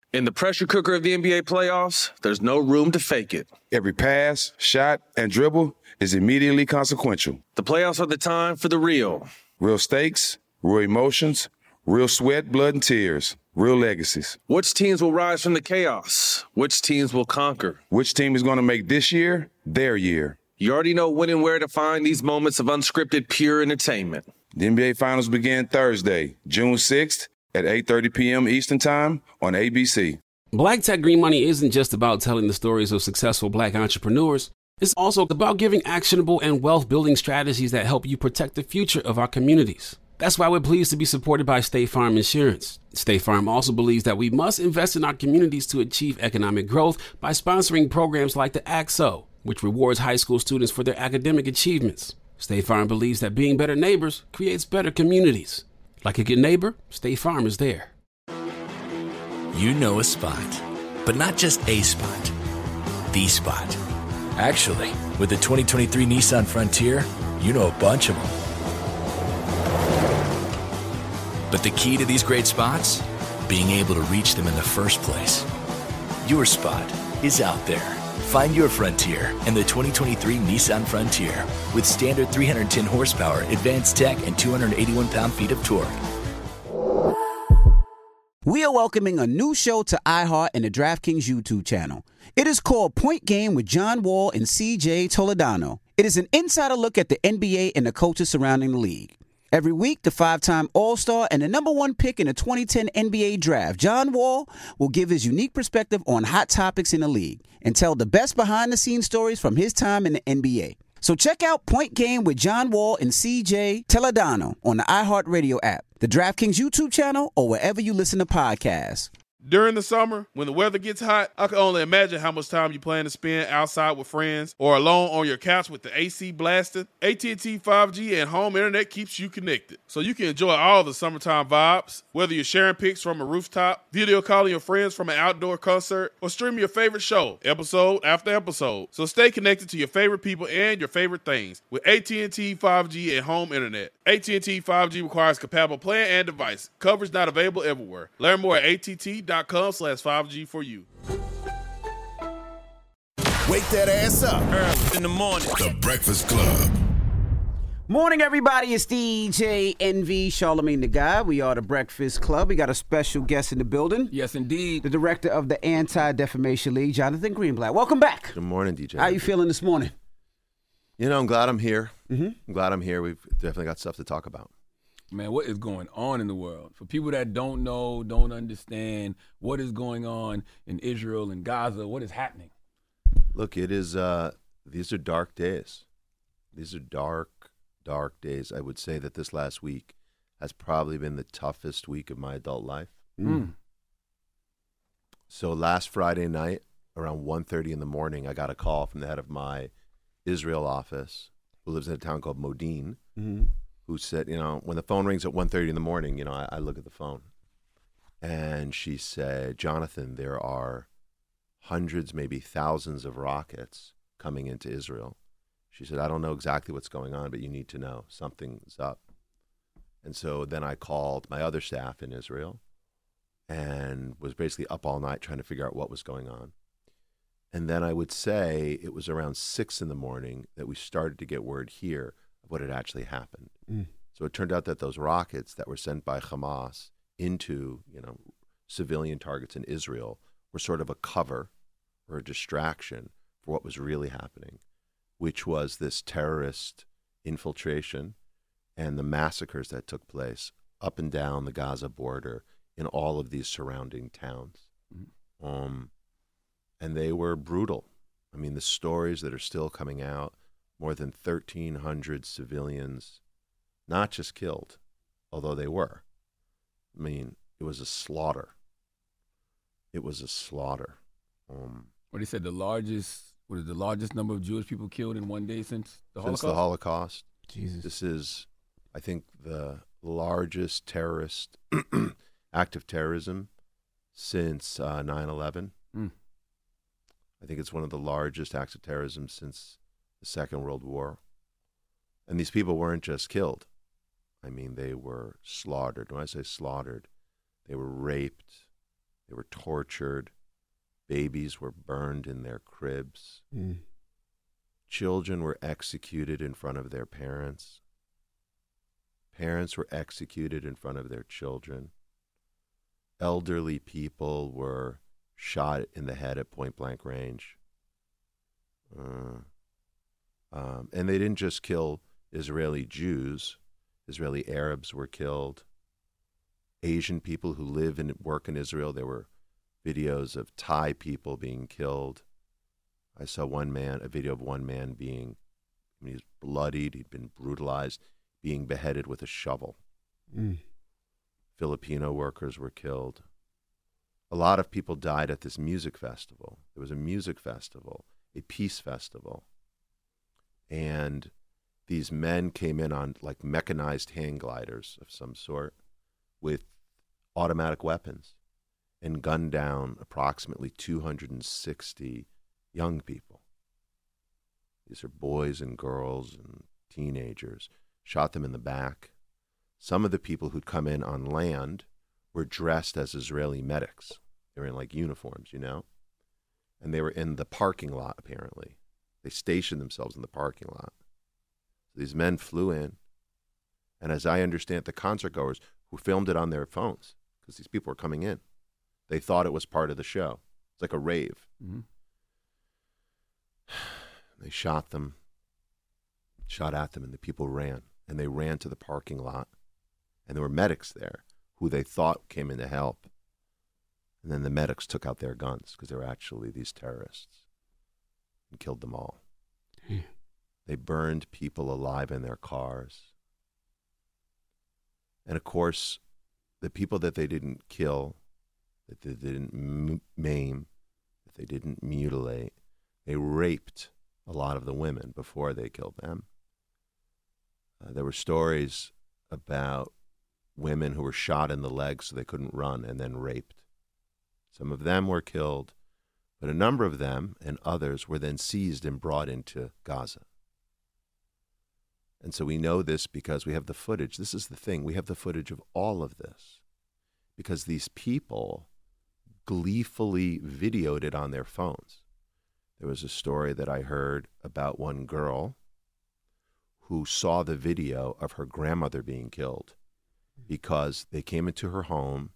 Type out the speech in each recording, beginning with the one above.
In the pressure cooker of the NBA playoffs, there's no room to fake it. Every pass, shot, and dribble is immediately consequential. The playoffs are the time for the real. Real stakes, real emotions, real sweat, blood, and tears, real legacies. Which teams will rise from the chaos? Which teams will conquer? Which team is going to make this year their year? You already know when and where to find these moments of unscripted, pure entertainment. The NBA Finals begin Thursday, June 6th at 8:30 p.m. Eastern Time on ABC. Black Tech Green Money isn't just about telling the stories of successful Black entrepreneurs. It's also about giving actionable and wealth-building strategies that help you protect the future of our communities. That's why we're pleased to be supported by State Farm Insurance. State Farm also believes that we must invest in our communities to achieve economic growth by sponsoring programs like the ACT-SO, which rewards high school students for their academic achievements. State Farm believes that being better neighbors creates better communities. Like a good neighbor, State Farm is there. You know a spot, but not just a spot, the spot. Actually, with the 2023 Nissan Frontier, you know a bunch of them. But the key to these great spots? Being able to reach them in the first place. Your spot is out there. Find your Frontier in the 2023 Nissan Frontier with standard 310 horsepower, advanced tech, and 281 pound-feet of torque. We are welcoming a new show to iHeart and the DraftKings YouTube channel. It is called Point Game with John Wall and CJ Toledano. It is an insider look at the NBA and the coaches surrounding the league. Every week, the five-time All-Star and the number one pick in the 2010 NBA Draft, John Wall, will give his unique perspective on hot topics in the league and tell the best behind-the-scenes stories from his time in the NBA. So check out Point Game with John Wall and CJ Toledano on the iHeartRadio app, the DraftKings YouTube channel, or wherever you listen to podcasts. During the summer, when the weather gets hot, I can only imagine how much time you plan to spend outside with friends or alone on your couch with the AC blasted. AT&T 5G and home internet keeps you connected, so you can enjoy all the summertime vibes. Whether you're sharing pics from a rooftop, video calling your friends from an outdoor concert, or streaming your favorite show, episode after episode. So stay connected to your favorite people and your favorite things with AT&T 5G and home internet. AT&T 5G requires compatible plan and device. Coverage not available everywhere. Learn more at att.com/5G for you. Wake that ass up Early in the morning. The Breakfast Club. Morning, everybody. It's DJ NV, Charlamagne the Guy. We are the Breakfast Club. We got a special guest in the building. Yes, indeed. The director of the Anti-Defamation League, Jonathan Greenblatt. Welcome back. Good morning, DJ. How you feeling this morning? You know, I'm glad I'm here. Mm-hmm. I'm glad I'm here. We've definitely got stuff to talk about. Man, what is going on in the world? For people that don't know, don't understand what is going on in Israel and Gaza, what is happening? Look, it is, these are dark days. These are dark, dark days. I would say that this last week has probably been the toughest week of my adult life. Mm. So last Friday night, around 1:30 in the morning, I got a call from the head of my Israel office, who lives in a town called Modin, who said, you know, when the phone rings at 1:30 in the morning, you know, I look at the phone. And she said, Jonathan, there are hundreds, maybe thousands of rockets coming into Israel. She said, I don't know exactly what's going on, but you need to know something's up. And so then I called my other staff in Israel and was basically up all night trying to figure out what was going on. And then I would say it was around 6 in the morning that we started to get word here of what had actually happened. So it turned out that those rockets that were sent by Hamas into, you know, civilian targets in Israel were sort of a cover or a distraction for what was really happening, which was this terrorist infiltration and the massacres that took place up and down the Gaza border in all of these surrounding towns. And they were brutal. I mean, the stories that are still coming out, more than 1,300 civilians, not just killed, although they were. I mean, it was a slaughter. It was a slaughter. What he said, the largest number of Jewish people killed in one day since the Holocaust? Since the Holocaust. Jesus. This is, I think, the largest terrorist act of terrorism since 9/11. I think it's one of the largest acts of terrorism since the Second World War. And these people weren't just killed. I mean, they were slaughtered. When I say slaughtered, they were raped, They were tortured. Babies were burned in their cribs. Children were executed in front of their parents. Parents were executed in front of their children. Elderly people were shot in the head at point-blank range. And they didn't just kill Israeli Jews. Israeli Arabs were killed. Asian people who live and work in Israel, there were videos of Thai people being killed. I saw a video of one man being, he was bloodied, he'd been brutalized, being beheaded with a shovel. Filipino workers were killed. A lot of people died at this music festival. There was a music festival, a peace festival. And these men came in on like mechanized hang gliders of some sort with automatic weapons and gunned down approximately 260 young people. These are boys and girls and teenagers. Shot them in the back. Some of the people who'd come in on land were dressed as Israeli medics. They were in like uniforms, you know? And they were in the parking lot, apparently. They stationed themselves in the parking lot. So these men flew in, and as I understand, the concert goers who filmed it on their phones, because these people were coming in, they thought it was part of the show. It's like a rave. They shot at them, and the people ran. And they ran to the parking lot. And there were medics there who they thought came in to help. And then the medics took out their guns because they were actually these terrorists and killed them all. They burned people alive in their cars. And of course, the people that they didn't kill, that they didn't maim, that they didn't mutilate, they raped a lot of the women before they killed them. There were stories about women who were shot in the legs so they couldn't run and then raped. Some of them were killed, but a number of them and others were then seized and brought into Gaza. And so we know this because we have the footage. This is the thing. We have the footage of all of this because these people gleefully videoed it on their phones. There was a story that I heard about one girl who saw the video of her grandmother being killed because they came into her home.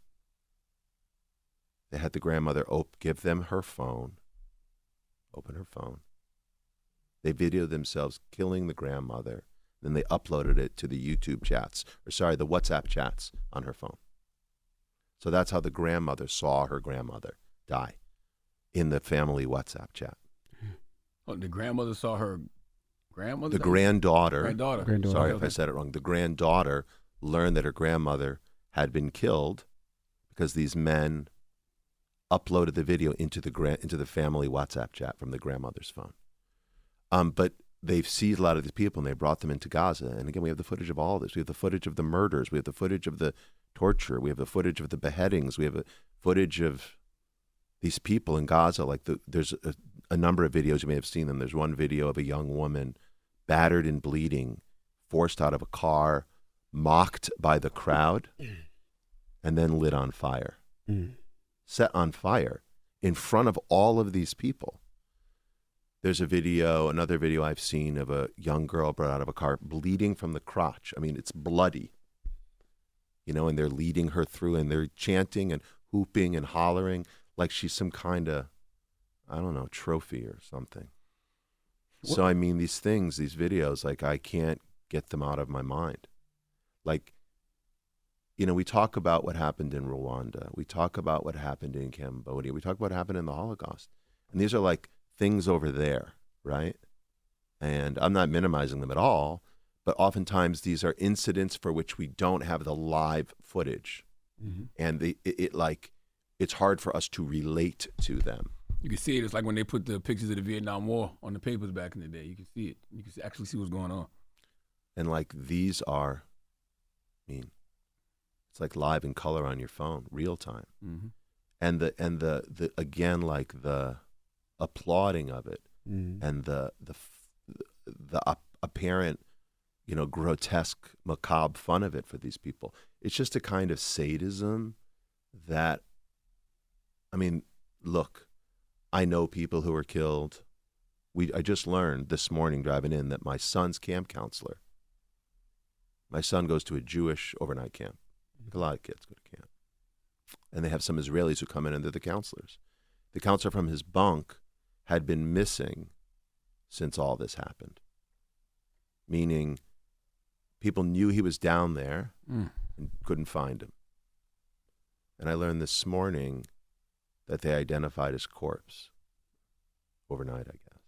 They had the grandmother give them her phone, open her phone. They videoed themselves killing the grandmother. Then they uploaded it to the YouTube chats, the WhatsApp chats on her phone. So that's how the grandmother saw her grandmother die in the family WhatsApp chat. Oh, the grandmother saw her grandmother? The granddaughter. Granddaughter. Sorry if I said it wrong. The granddaughter learned that her grandmother had been killed because these men uploaded the video into the family WhatsApp chat from the grandmother's phone. But they've seized a lot of these people and they brought them into Gaza. And again, we have the footage of all of this. We have the footage of the murders. We have the footage of the torture. We have the footage of the beheadings. We have a footage of these people in Gaza. Like there's a number of videos, you may have seen them. There's one video of a young woman battered and bleeding, forced out of a car, mocked by the crowd, and then lit on fire. Set on fire in front of all of these people. There's another video I've seen of a young girl brought out of a car bleeding from the crotch. I mean, it's bloody, and they're leading her through and they're chanting and hooping and hollering like she's some kind of, I don't know, trophy or something. What? So, I mean, these things, these videos, like I can't get them out of my mind. Like, we talk about what happened in Rwanda. We talk about what happened in Cambodia. We talk about what happened in the Holocaust. And these are like things over there, right? And I'm not minimizing them at all, but oftentimes these are incidents for which we don't have the live footage. And it's hard for us to relate to them. You can see it. It's like when they put the pictures of the Vietnam War on the papers back in the day. You can see it. You can actually see what's going on. And like these are, it's like live in color on your phone, real time. And the again, like the applauding of it and the apparent, grotesque, macabre fun of it for these people. It's just a kind of sadism that I mean, look, I know people who were killed. I just learned this morning driving in that my son's camp counselor, my son goes to a Jewish overnight camp. A lot of kids go to camp. And they have some Israelis who come in and they're the counselors. The counselor from his bunk had been missing since all this happened, meaning people knew he was down there and couldn't find him. And I learned this morning that they identified his corpse overnight, I guess.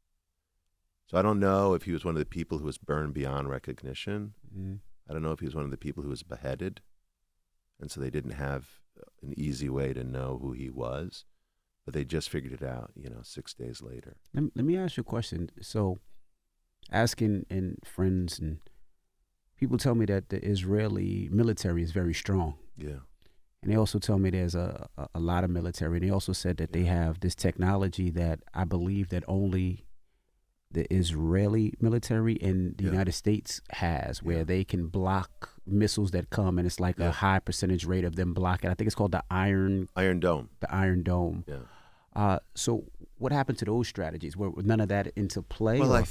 So I don't know if he was one of the people who was burned beyond recognition. I don't know if he was one of the people who was beheaded, and so they didn't have an easy way to know who he was, but they just figured it out, 6 days later. Let me ask you a question. So asking and friends and people tell me that the Israeli military is very strong. Yeah. And they also tell me there's a lot of military. And they also said that they have this technology that I believe that only the Israeli military in the United States has, where they can block missiles that come, and it's like a high percentage rate of them blocking. I think it's called the Iron Dome. The Iron Dome. Yeah. So what happened to those strategies? Were none of that into play? Well,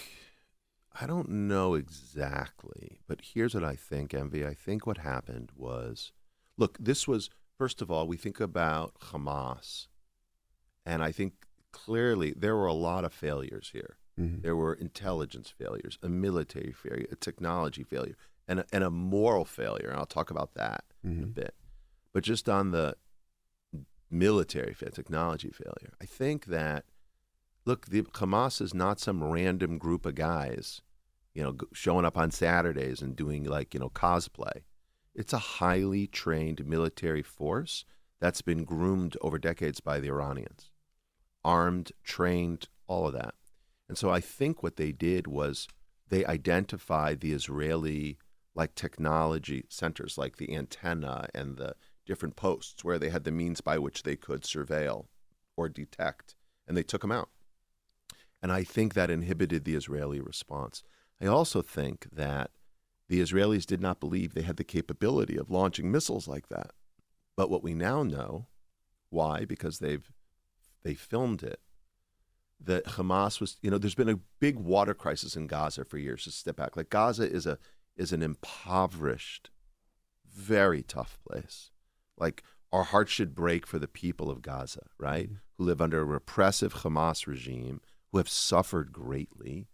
I don't know exactly, but here's what I think, Envy. I think what happened was, look, this was, first of all, we think about Hamas, and I think clearly there were a lot of failures here. There were intelligence failures, a military failure, a technology failure, and a moral failure. And I'll talk about that in a bit. But just on the military failure, technology failure, I think that, look, the Hamas is not some random group of guys, showing up on Saturdays and doing cosplay. It's a highly trained military force that's been groomed over decades by the Iranians, armed, trained, all of that. And so I think what they did was they identified the Israeli technology centers, like the antenna and the different posts where they had the means by which they could surveil or detect, and they took them out. And I think that inhibited the Israeli response. I also think that the Israelis did not believe they had the capability of launching missiles like that. But what we now know, why? Because they filmed it, that Hamas was, there's been a big water crisis in Gaza for years. Just step back. Gaza is an impoverished, very tough place. Our hearts should break for the people of Gaza, right? Who live under a repressive Hamas regime, who have suffered greatly.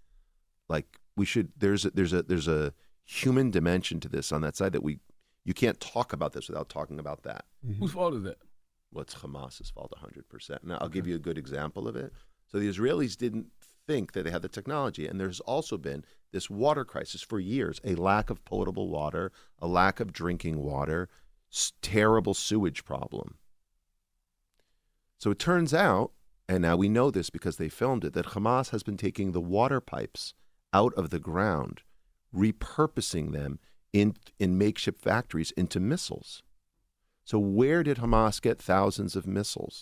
There's a human dimension to this on that side that you can't talk about this without talking about that. Whose fault is that? Well, it's Hamas's fault 100%. Now, I'll give you a good example of it. So the Israelis didn't think that they had the technology, and there's also been this water crisis for years, a lack of potable water, a lack of drinking water, terrible sewage problem. So it turns out, and now we know this because they filmed it, that Hamas has been taking the water pipes out of the ground, repurposing them in makeshift factories into missiles. So where did Hamas get thousands of missiles?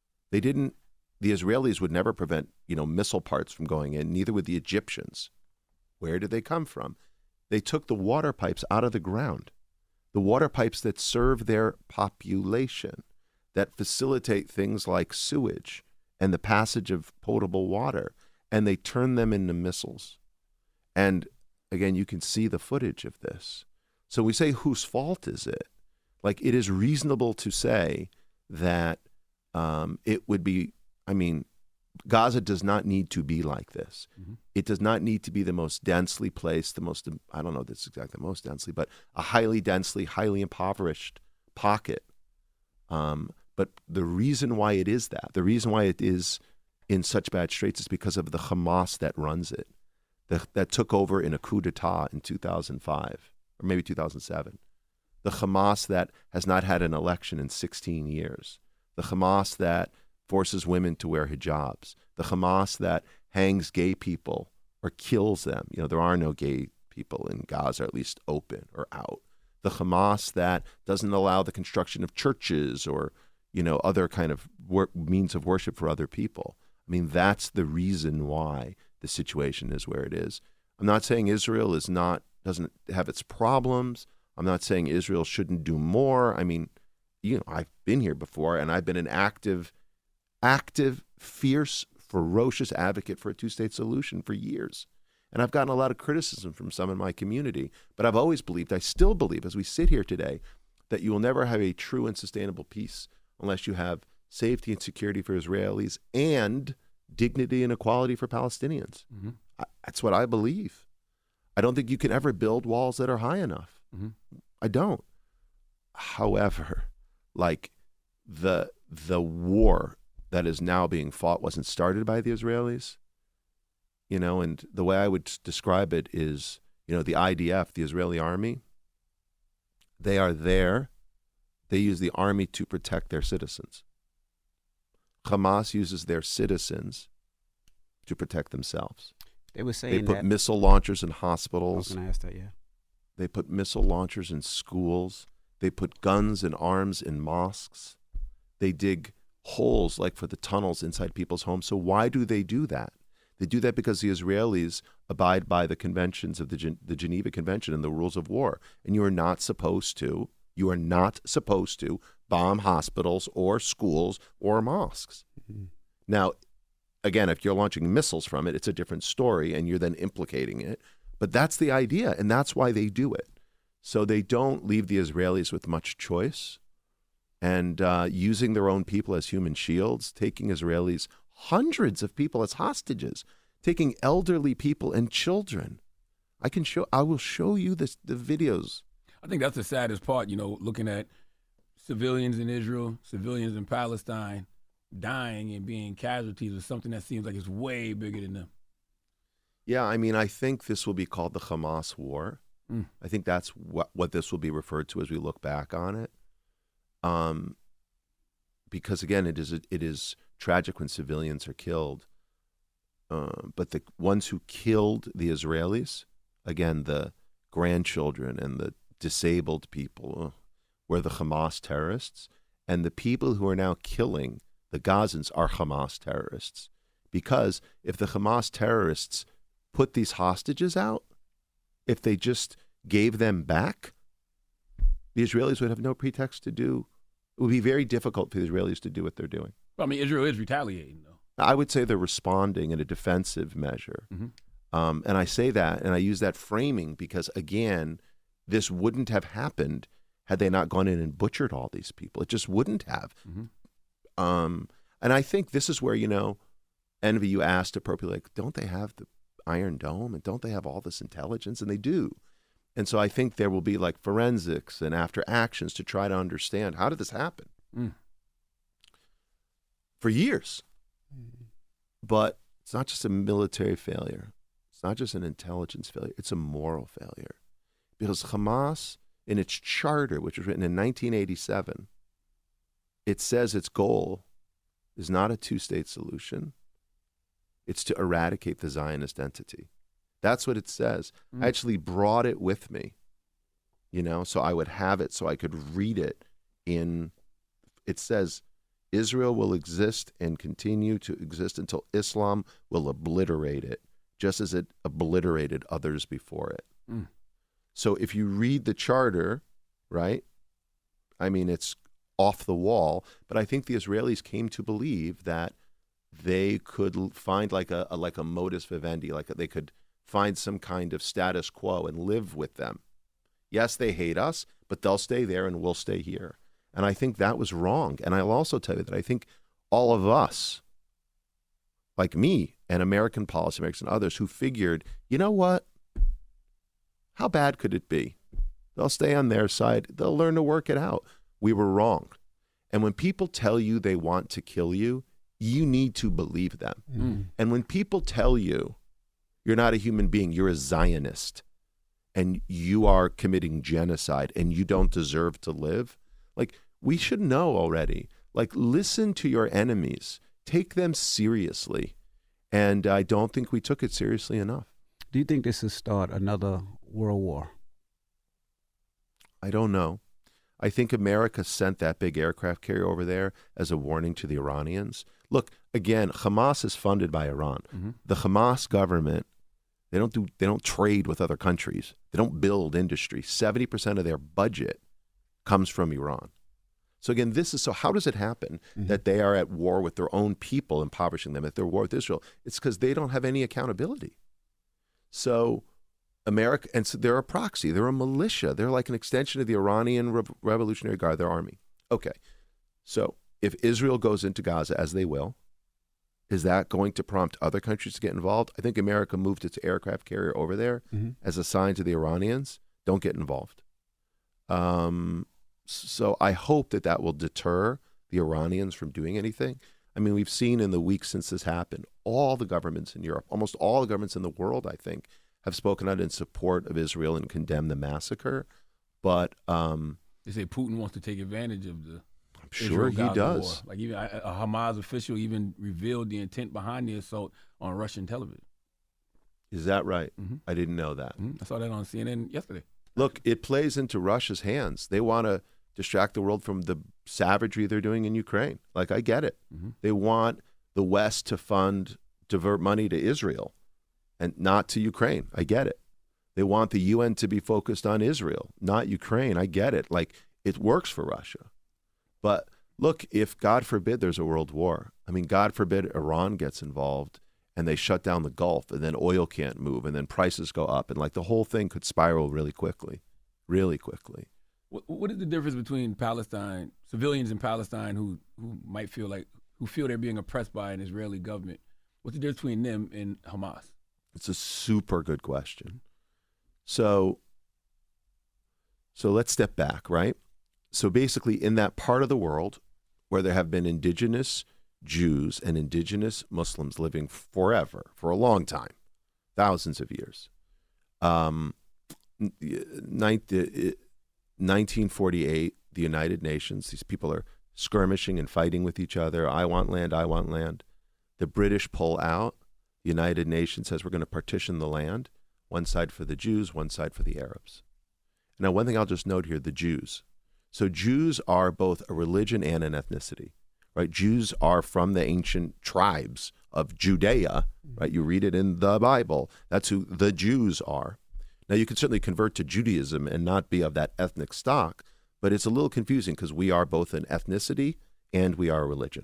The Israelis would never prevent, missile parts from going in, neither would the Egyptians. Where did they come from? They took the water pipes out of the ground, the water pipes that serve their population, that facilitate things like sewage and the passage of potable water, and they turned them into missiles. And again, you can see the footage of this. So we say, whose fault is it? It is reasonable to say that it would be, Gaza does not need to be like this. It does not need to be the most densely placed, I don't know if that's exactly the most densely, but a highly densely, highly impoverished pocket. But the reason why it is that, the reason why it is in such bad straits is because of the Hamas that runs it, that took over in a coup d'etat in 2005, or maybe 2007. The Hamas that has not had an election in 16 years. The Hamas that forces women to wear hijabs. The Hamas that hangs gay people or kills them. There are no gay people in Gaza, at least open or out. The Hamas that doesn't allow the construction of churches or, other kind of means of worship for other people. That's the reason why the situation is where it is. I'm not saying Israel doesn't have its problems. I'm not saying Israel shouldn't do more. I've been here before, and I've been an active, fierce, ferocious advocate for a two-state solution for years. And I've gotten a lot of criticism from some in my community, but I've always believed, I still believe, as we sit here today, that you will never have a true and sustainable peace unless you have safety and security for Israelis and dignity and equality for Palestinians. Mm-hmm. That's what I believe. I don't think you can ever build walls that are high enough. Mm-hmm. I don't. However, like the war that is now being fought wasn't started by the Israelis, and the way I would describe it is, the IDF, the Israeli army, they are there. They use the army to protect their citizens. Hamas uses their citizens to protect themselves. They were saying they put missile launchers in hospitals. I was going to ask that, yeah. They put missile launchers in schools. They put guns and arms in mosques. They dig holes like for the tunnels inside people's homes. So why do they do that? They do that because the Israelis abide by the conventions of the Geneva Convention and the rules of war. And you are not supposed to bomb hospitals or schools or mosques. Mm-hmm. Now, again, if you're launching missiles from it, it's a different story, and you're then implicating it. But that's the idea, and that's why they do it. So they don't leave the Israelis with much choice, and using their own people as human shields, taking Israelis, hundreds of people as hostages, taking elderly people and children. I will show you the videos. I think that's the saddest part, looking at civilians in Israel, civilians in Palestine, dying and being casualties of something that seems like it's way bigger than them. Yeah, I think this will be called the Hamas war. I think that's what this will be referred to as we look back on it. Because again, it is tragic when civilians are killed. But the ones who killed the Israelis, again, the grandchildren and the disabled people, were the Hamas terrorists. And the people who are now killing the Gazans are Hamas terrorists. Because if the Hamas terrorists put these hostages out, if they just gave them back, the Israelis would have no pretext to do. It would be very difficult for the Israelis to do what they're doing. Well, Israel is retaliating, though. I would say they're responding in a defensive measure. Mm-hmm. And I say that, and I use that framing because, again, this wouldn't have happened had they not gone in and butchered all these people. It just wouldn't have. Mm-hmm. And I think this is where, Envy, you asked appropriately, like, don't they have the Iron Dome and don't they have all this intelligence? And they do. And so I think there will be like forensics and after actions to try to understand, how did this happen? For years. But it's not just a military failure. It's not just an intelligence failure. It's a moral failure. Because Hamas, in its charter, which was written in 1987, it says its goal is not a two-state solution. It's to eradicate the Zionist entity. That's what it says. I actually brought it with me, so I would have it so I could read it it says, Israel will exist and continue to exist until Islam will obliterate it, just as it obliterated others before it. So if you read the charter, right, it's off the wall, but I think the Israelis came to believe that they could find like a modus vivendi, like they could find some kind of status quo and live with them. Yes, they hate us, but they'll stay there and we'll stay here. And I think that was wrong. And I'll also tell you that I think all of us, like me and American policymakers and others who figured, you know what? How bad could it be? They'll stay on their side. They'll learn to work it out. We were wrong. And when people tell you they want to kill you, you need to believe them. And when people tell you you're not a human being, you're a Zionist, and you are committing genocide and you don't deserve to live, like, we should know already. Like, listen to your enemies. Take them seriously. And I don't think we took it seriously enough. Do you think this will start another world war? I don't know. I think America sent that big aircraft carrier over there as a warning to the Iranians. Look, again, Hamas is funded by Iran. The Hamas government, they don't trade with other countries. They don't build industry. 70% of their budget comes from Iran. So again, how does it happen that they are at war with their own people, impoverishing them, at their war with Israel? It's because they don't have any accountability. So America, and so they're a proxy, they're a militia, they're like an extension of the Iranian Revolutionary Guard, their army. Okay, so if Israel goes into Gaza, as they will, is that going to prompt other countries to get involved? I think America moved its aircraft carrier over there as a sign to the Iranians, don't get involved. So I hope that will deter the Iranians from doing anything. I mean, we've seen in the weeks since this happened, all the governments in Europe, almost all the governments in the world, I think, have spoken out in support of Israel and condemned the massacre. But they say Putin wants to take advantage of the I'm sure he does. War. Like even a Hamas official even revealed the intent behind the assault on Russian television. Is that right? I didn't know that. I saw that on CNN yesterday. Look, it plays into Russia's hands. They want to distract the world from the savagery they're doing in Ukraine. Like, I get it. They want the West to divert money to Israel and not to Ukraine. I get it. They want the UN to be focused on Israel, not Ukraine. I get it. Like, it works for Russia. But look, if God forbid there's a world war, I mean, God forbid Iran gets involved and they shut down the Gulf and then oil can't move and then prices go up and like the whole thing could spiral really quickly. What is the difference between Palestine, civilians in Palestine who might feel they're being oppressed by an Israeli government? What's the difference between them and Hamas? It's a super good question. So let's step back, right? So basically in that part of the world where there have been indigenous Jews and indigenous Muslims living forever, for a long time, thousands of years, 1948, the United Nations, these people are skirmishing and fighting with each other. I want land, I want land. The British pull out. The United Nations says we're going to partition the land, one side for the Jews, one side for the Arabs. Now, one thing I'll just note here, the Jews. So Jews are both a religion and an ethnicity, right? Jews are from the ancient tribes of Judea, right? You read it in the Bible. That's who the Jews are. Now, you can certainly convert to Judaism and not be of that ethnic stock, but it's a little confusing because we are both an ethnicity and we are a religion.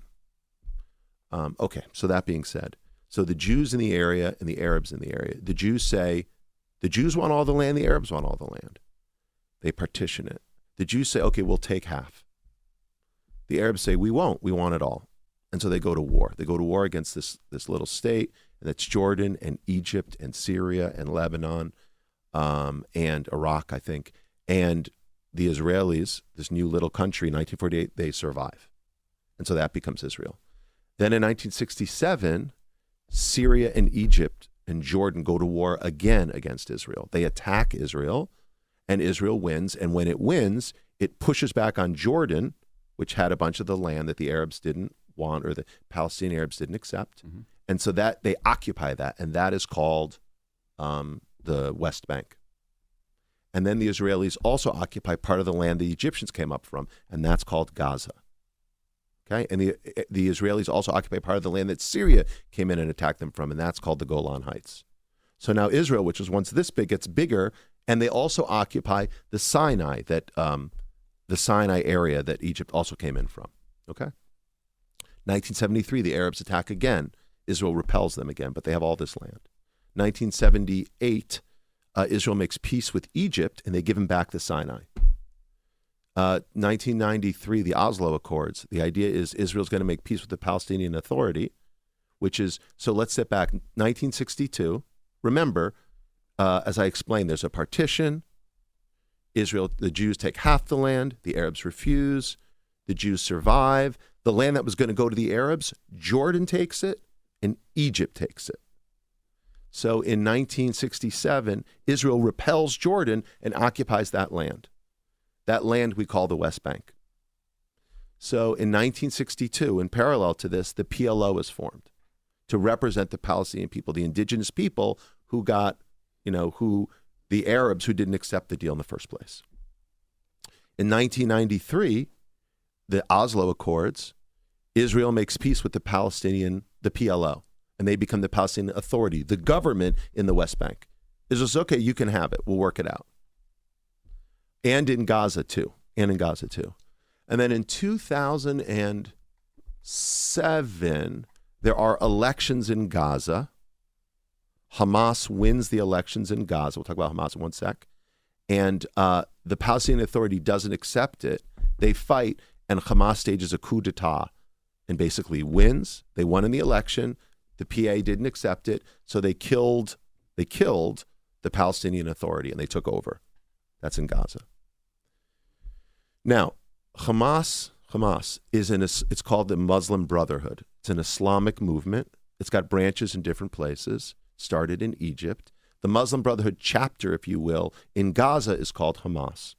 Okay, so that being said, so the Jews in the area and the Arabs in the area, the Jews say, the Jews want all the land, the Arabs want all the land. They partition it. The Jews say, okay, we'll take half. The Arabs say, we won't, we want it all. And so they go to war. They go to war against this little state, and that's Jordan and Egypt and Syria and Lebanon. And Iraq, I think, and the Israelis, this new little country, 1948, they survive. And so that becomes Israel. Then in 1967, Syria and Egypt and Jordan go to war again against Israel. They attack Israel, and Israel wins. And when it wins, it pushes back on Jordan, which had a bunch of the land that the Arabs didn't want or the Palestinian Arabs didn't accept. And so that they occupy that, and that is called the West Bank. And then the Israelis also occupy part of the land the Egyptians came up from, and that's called Gaza. Okay, and the Israelis also occupy part of the land that Syria came in and attacked them from, and that's called the Golan Heights. So now Israel, which was once this big, gets bigger, and they also occupy the Sinai, the Sinai area that Egypt also came in from. Okay, 1973, the Arabs attack again. Israel repels them again, but they have all this land. 1978, Israel makes peace with Egypt, and they give him back the Sinai. 1993, the Oslo Accords. The idea is Israel's going to make peace with the Palestinian Authority, which is, so let's step back. 1962, remember, as I explained, there's a partition. Israel, the Jews take half the land. The Arabs refuse. The Jews survive. The land that was going to go to the Arabs, Jordan takes it, and Egypt takes it. So in 1967, Israel repels Jordan and occupies that land. That land we call the West Bank. So in 1962, in parallel to this, the PLO is formed to represent the Palestinian people, the indigenous people who got, who the Arabs who didn't accept the deal in the first place. In 1993, the Oslo Accords, Israel makes peace with the PLO, and they become the Palestinian Authority, the government in the West Bank. Israel says, okay, you can have it. We'll work it out. And in Gaza too. And then in 2007, there are elections in Gaza. Hamas wins the elections in Gaza. We'll talk about Hamas in one sec. And the Palestinian Authority doesn't accept it. They fight, and Hamas stages a coup d'etat and basically wins. They won in the election. The PA didn't accept it, so they killed the Palestinian Authority, and they took over. That's in Gaza. Now, Hamas is it's called the Muslim Brotherhood. It's an Islamic movement. It's got branches in different places, started in Egypt. The Muslim Brotherhood chapter, if you will, in Gaza is called Hamas.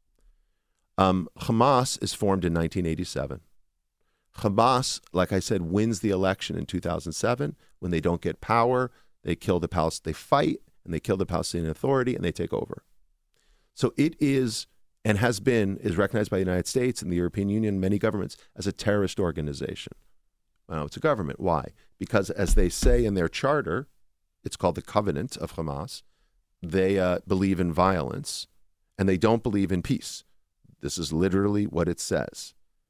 Hamas is formed in 1987. Hamas, like I said, wins the election in 2007. When they don't get power, they kill the they fight, and they kill the Palestinian Authority, and they take over. So it is, and has been, is recognized by the United States and the European Union, many governments, as a terrorist organization. Well, it's a government. Why? Because as they say in their charter, it's called the Covenant of Hamas, they believe in violence, and they don't believe in peace. This is literally what it says.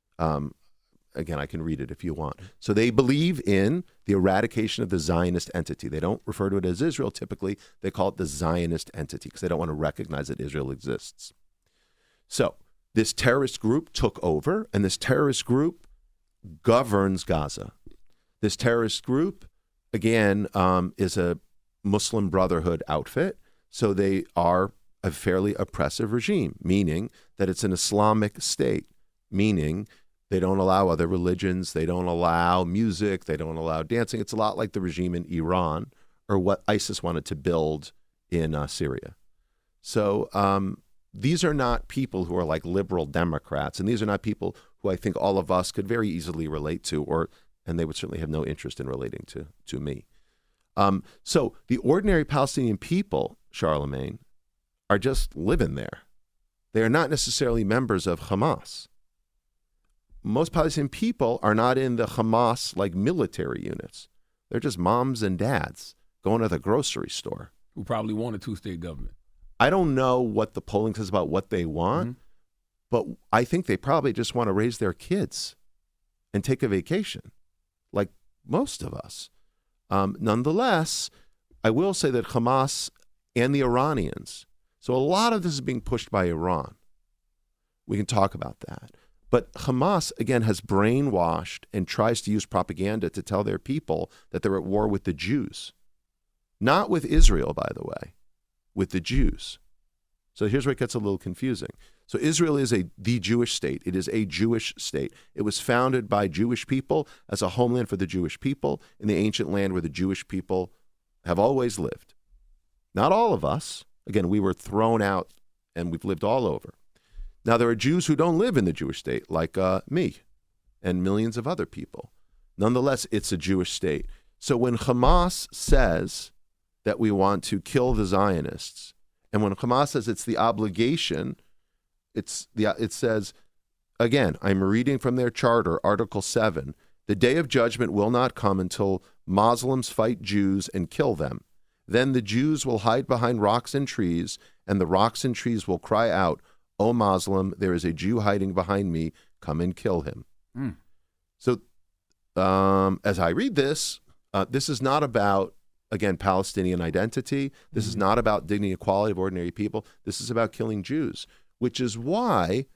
Again, I can read it if you want. So they believe in the eradication of the Zionist entity. They don't refer to it as Israel typically. They call it the Zionist entity because they don't want to recognize that Israel exists. So this terrorist group took over, and this terrorist group governs Gaza. This terrorist group, again, is a Muslim Brotherhood outfit. So they are a fairly oppressive regime, meaning that it's an Islamic state, meaning they don't allow other religions. They don't allow music. They don't allow dancing. It's a lot like the regime in Iran or what ISIS wanted to build in Syria. So these are not people who are like liberal Democrats, and these are not people who I think all of us could very easily relate to, and they would certainly have no interest in relating to me. So the ordinary Palestinian people, Charlemagne, are just living there. They are not necessarily members of Hamas. Most Palestinian people are not in the Hamas like military units. They're just moms and dads going to the grocery store. Who probably want a two-state government. I don't know what the polling says about what they want, but I think they probably just want to raise their kids and take a vacation, like most of us. Nonetheless, I will say that Hamas and the Iranians, so a lot of this is being pushed by Iran. We can talk about that. But Hamas, again, has brainwashed and tries to use propaganda to tell their people that they're at war with the Jews. Not with Israel, by the way, with the Jews. So here's where it gets a little confusing. So Israel is the Jewish state. It is a Jewish state. It was founded by Jewish people as a homeland for the Jewish people in the ancient land where the Jewish people have always lived. Not all of us. Again, we were thrown out and we've lived all over. Now, there are Jews who don't live in the Jewish state, like me and millions of other people. Nonetheless, it's a Jewish state. So when Hamas says that we want to kill the Zionists, and when Hamas says it's the obligation, it says, again, I'm reading from their charter, Article 7, the day of judgment will not come until Muslims fight Jews and kill them. Then the Jews will hide behind rocks and trees, and the rocks and trees will cry out, O Muslim, there is a Jew hiding behind me. Come and kill him. So as I read this, this is not about, again, Palestinian identity. This is not about dignity and equality of ordinary people. This is about killing Jews, which is why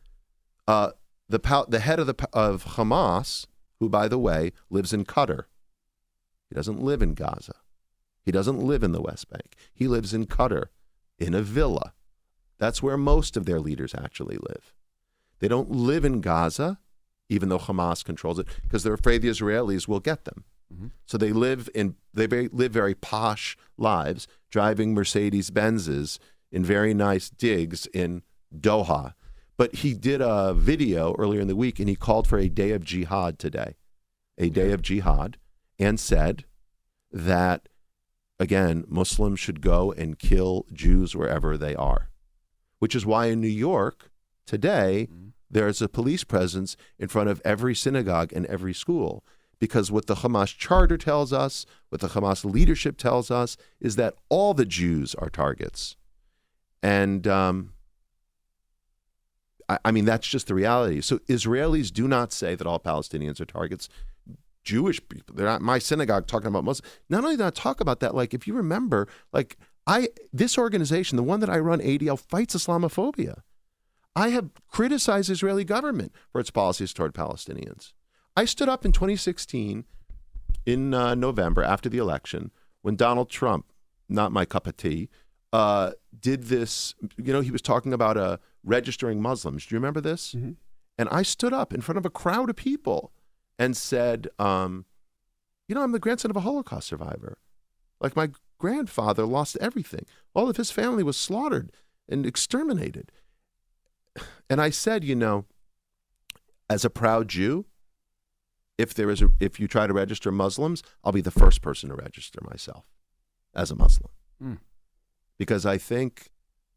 the head of Hamas, who, by the way, lives in Qatar. He doesn't live in Gaza. He doesn't live in the West Bank. He lives in Qatar in a villa. That's where most of their leaders actually live. They don't live in Gaza, even though Hamas controls it, because they're afraid the Israelis will get them. So they live very posh lives, driving Mercedes Benzes in very nice digs in Doha. But he did a video earlier in the week, and he called for a day of jihad today, a day of jihad, and said that, again, Muslims should go and kill Jews wherever they are. Which is why in New York today, there's a police presence in front of every synagogue and every school. Because what the Hamas charter tells us, what the Hamas leadership tells us, is that all the Jews are targets. And I mean, that's just the reality. So Israelis do not say that all Palestinians are targets. Jewish people, they're not my synagogue talking about Muslims. Not only do I talk about that, like if you remember, like this organization, the one that I run, ADL, fights Islamophobia. I have criticized the Israeli government for its policies toward Palestinians. I stood up in 2016 in November after the election when Donald Trump, not my cup of tea, did this. You know, he was talking about registering Muslims. Do you remember this? Mm-hmm. And I stood up in front of a crowd of people and said, I'm the grandson of a Holocaust survivor. Like my grandfather lost everything. All of his family was slaughtered and exterminated. And I said, as a proud Jew, if you try to register Muslims, I'll be the first person to register myself as a Muslim. Because I think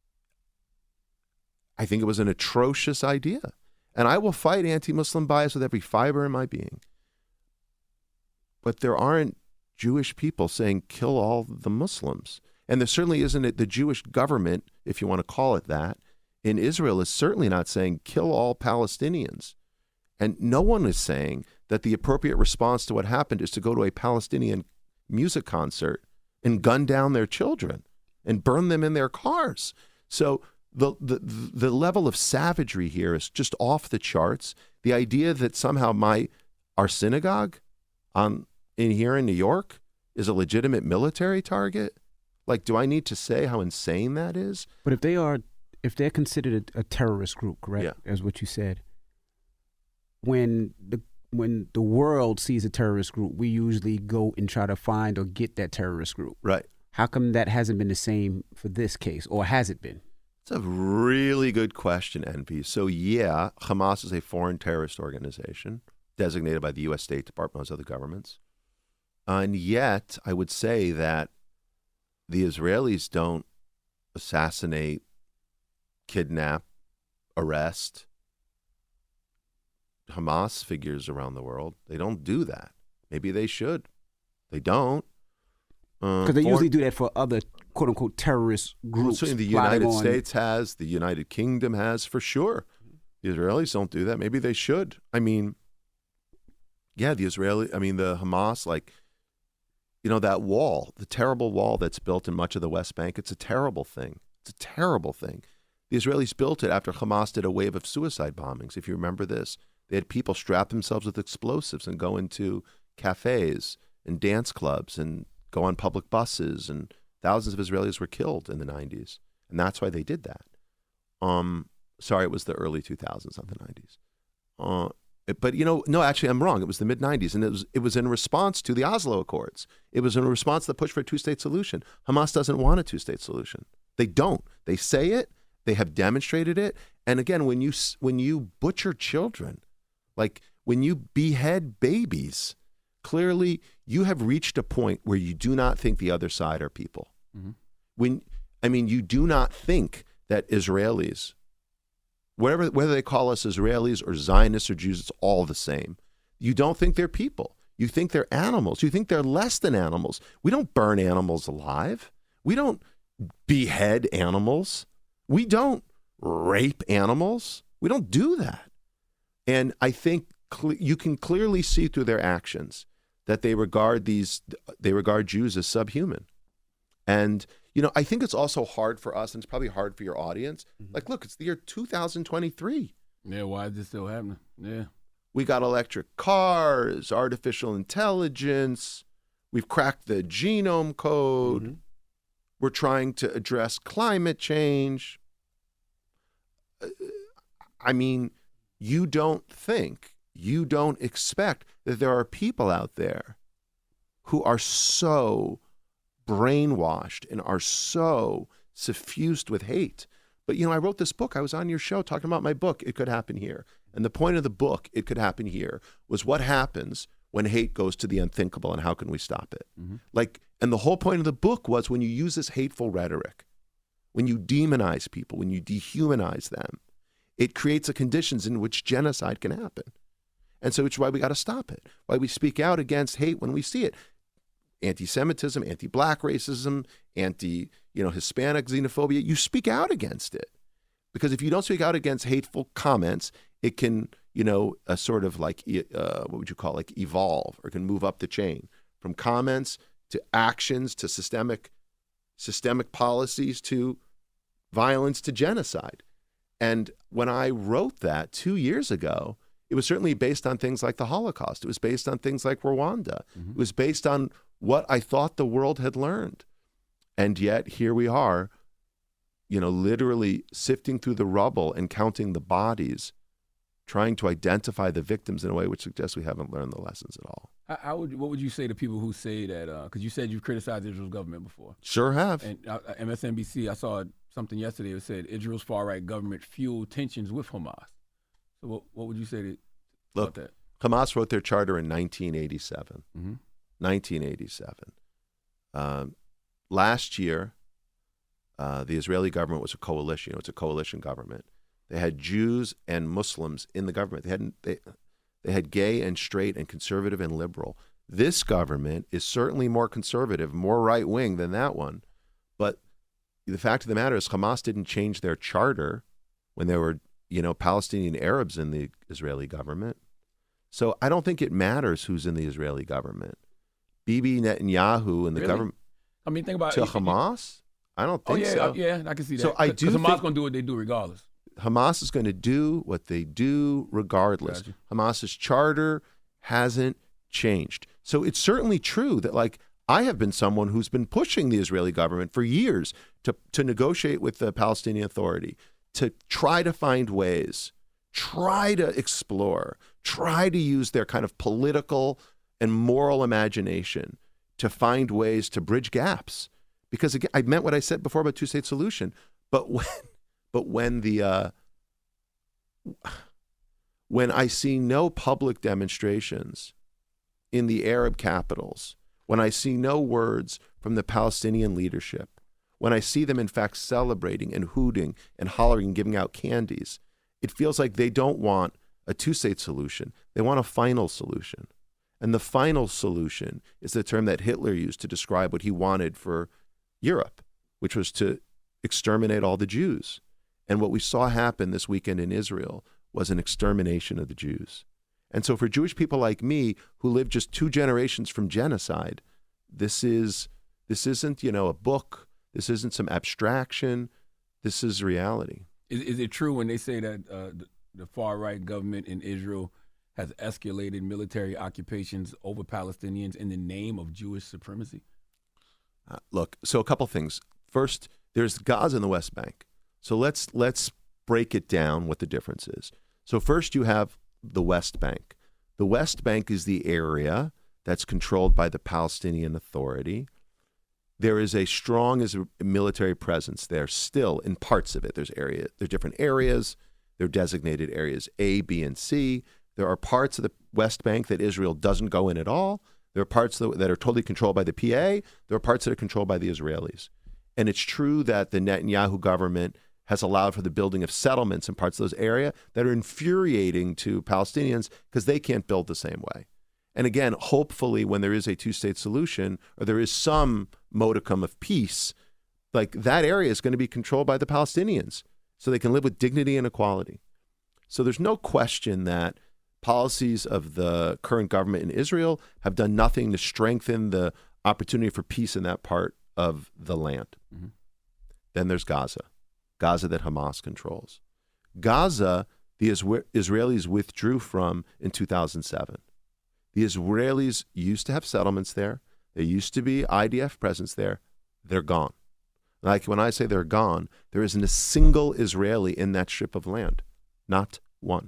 it was an atrocious idea. And I will fight anti-Muslim bias with every fiber in my being. But there aren't Jewish people saying, kill all the Muslims. And there certainly isn't the Jewish government, if you want to call it that, in Israel is certainly not saying, kill all Palestinians. And no one is saying that the appropriate response to what happened is to go to a Palestinian music concert and gun down their children and burn them in their cars. So the level of savagery here is just off the charts. The idea that somehow our synagogue in here in New York is a legitimate military target, like, do I need to say how insane that is? But if they're considered a terrorist group, correct? Yeah. As what you said. When the world sees a terrorist group, we usually go and try to find or get that terrorist group. Right. How come that hasn't been the same for this case, or has it been? It's a really good question, Envy. So, yeah, Hamas is a foreign terrorist organization designated by the U.S. State Department and other governments. And yet, I would say that the Israelis don't assassinate, kidnap, arrest Hamas figures around the world. They don't do that. Maybe they should. They don't. Because they usually do that for other quote-unquote terrorist groups. Certainly the United States has, the United Kingdom has, for sure. The Israelis don't do that. Maybe they should. I mean, yeah, the Hamas, like, that wall, the terrible wall that's built in much of the West Bank, it's a terrible thing. It's a terrible thing. The Israelis built it after Hamas did a wave of suicide bombings, if you remember this. They had people strap themselves with explosives and go into cafes and dance clubs and go on public buses, and thousands of Israelis were killed in the 90s. And that's why they did that. Sorry, it was the early 2000s, not the 90s. But, no, actually, I'm wrong. It was the mid-90s, and it was in response to the Oslo Accords. It was in response to the push for a two-state solution. Hamas doesn't want a two-state solution. They don't. They say it. They have demonstrated it. And again, when you butcher children, like when you behead babies, clearly you have reached a point where you do not think the other side are people. Mm-hmm. You do not think that Israelis, whether they call us Israelis or Zionists or Jews, it's all the same. You don't think they're people. You think they're animals. You think they're less than animals. We don't burn animals alive. We don't behead animals. We don't rape animals. We don't do that. And I think you can clearly see through their actions that they regard Jews as subhuman. And, I think it's also hard for us, and it's probably hard for your audience. Mm-hmm. Like, look, it's the year 2023. Yeah, why is this still happening? Yeah. We got electric cars, artificial intelligence. We've cracked the genome code. Mm-hmm. We're trying to address climate change. You don't expect that there are people out there who are so brainwashed and are so suffused with hate. But, I wrote this book. I was on your show talking about my book, It Could Happen Here. And the point of the book, It Could Happen Here, was what happens when hate goes to the unthinkable and how can we stop it? Mm-hmm. And the whole point of the book was when you use this hateful rhetoric, when you demonize people, when you dehumanize them, it creates the conditions in which genocide can happen. And so it's why we got to stop it, why we speak out against hate when we see it. Anti-Semitism, anti-Black racism, Hispanic xenophobia, you speak out against it. because if you don't speak out against hateful comments, it can, sort of like, what would you call it, like evolve, or can move up the chain from comments to actions to systemic policies to violence to genocide. And when I wrote that 2 years ago, it was certainly based on things like the Holocaust. It was based on things like Rwanda. It was based on what I thought the world had learned. And yet here we are, literally sifting through the rubble and counting the bodies, trying to identify the victims in a way which suggests we haven't learned the lessons at all. What would you say to people who say that, because you said you've criticized Israel's government before. Sure have. And MSNBC, I saw something yesterday that said Israel's far-right government fueled tensions with Hamas. So what would you say about that? Hamas wrote their charter in 1987. 1987. Last year, the Israeli government was a coalition. It's a coalition government. They had Jews and Muslims in the government. They had gay and straight and conservative and liberal. This government is certainly more conservative, more right-wing than that one. But the fact of the matter is Hamas didn't change their charter when there were, Palestinian Arabs in the Israeli government. So I don't think it matters who's in the Israeli government. Bibi Netanyahu and the government. I mean, think about to Hamas? I don't think so. Yeah, I can see that. So I do think Hamas going to do what they do regardless. Hamas is going to do what they do regardless. Gotcha. Hamas's charter hasn't changed. So it's certainly true that, like, I have been someone who's been pushing the Israeli government for years to negotiate with the Palestinian Authority, to try to find ways, try to explore, try to use their kind of political and moral imagination to find ways to bridge gaps. Because again, I meant what I said before about two-state solution. But when I see no public demonstrations in the Arab capitals, when I see no words from the Palestinian leadership, when I see them in fact celebrating and hooting and hollering and giving out candies, it feels like they don't want a two-state solution. They want a final solution. And the final solution is the term that Hitler used to describe what he wanted for Europe, which was to exterminate all the Jews. And what we saw happen this weekend in Israel was an extermination of the Jews. And so for Jewish people like me, who lived just 2 generations from genocide, this isn't, a book. This isn't some abstraction. This is reality. Is it true when they say that the far-right government in Israel has escalated military occupations over Palestinians in the name of Jewish supremacy? Look, so a couple things. First, there's Gaza and the West Bank. So let's break it down what the difference is. So first you have the West Bank. The West Bank is the area that's controlled by the Palestinian Authority. There is a strong military presence there still in parts of it. There are different areas. There are designated areas A, B, and C. There are parts of the West Bank that Israel doesn't go in at all. There are parts that are totally controlled by the PA. There are parts that are controlled by the Israelis. And it's true that the Netanyahu government has allowed for the building of settlements in parts of those areas that are infuriating to Palestinians because they can't build the same way. And again, hopefully when there is a two-state solution or there is some modicum of peace, like that area is going to be controlled by the Palestinians so they can live with dignity and equality. So there's no question that policies of the current government in Israel have done nothing to strengthen the opportunity for peace in that part of the land. Mm-hmm. Then there's Gaza that Hamas controls. Gaza, the Israelis withdrew from in 2007. The Israelis used to have settlements there. There used to be IDF presence there. They're gone. Like when I say they're gone, there isn't a single Israeli in that strip of land. Not one.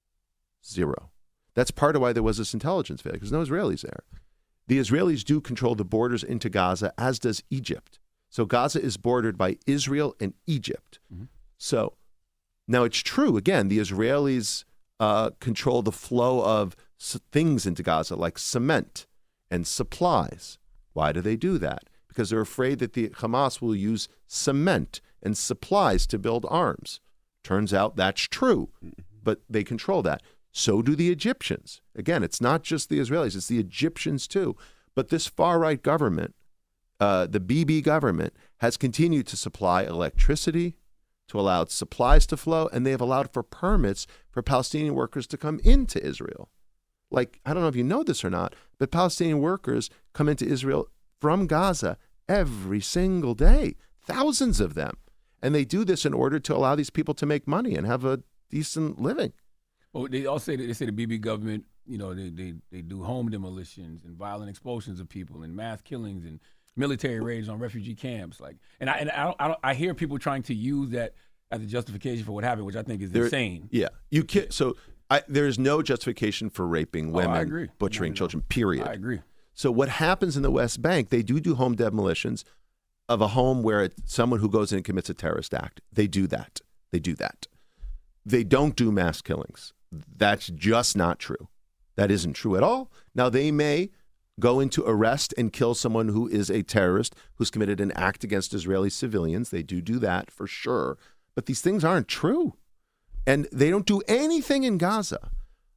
0. That's part of why there was this intelligence failure, because no Israelis there. The Israelis do control the borders into Gaza, as does Egypt. So Gaza is bordered by Israel and Egypt. Mm-hmm. So now it's true, again, the Israelis control the flow of things into Gaza, like cement and supplies. Why do they do that? Because they're afraid that the Hamas will use cement and supplies to build arms. Turns out that's true, but they control that. So do the Egyptians. Again, it's not just the Israelis, it's the Egyptians too. But this far-right government, the Bibi government, has continued to supply electricity, to allow supplies to flow, and they have allowed for permits for Palestinian workers to come into Israel. Like, I don't know if you know this or not, but Palestinian workers come into Israel from Gaza every single day, thousands of them. And they do this in order to allow these people to make money and have a decent living. Well, they say the Bibi government, you know, they do home demolitions and violent expulsions of people and mass killings and military raids on refugee camps. Like, and I hear people trying to use that as a justification for what happened, which I think is insane. Yeah, you can't. So there is no justification for raping women, butchering children. Period. I agree. So what happens in the West Bank? They do home demolitions of a home where it's someone who goes in and commits a terrorist act. They do that. They don't do mass killings. That's just not true. That isn't true at all. Now, they may go into arrest and kill someone who is a terrorist who's committed an act against Israeli civilians. They do that for sure. But these things aren't true. And they don't do anything in Gaza.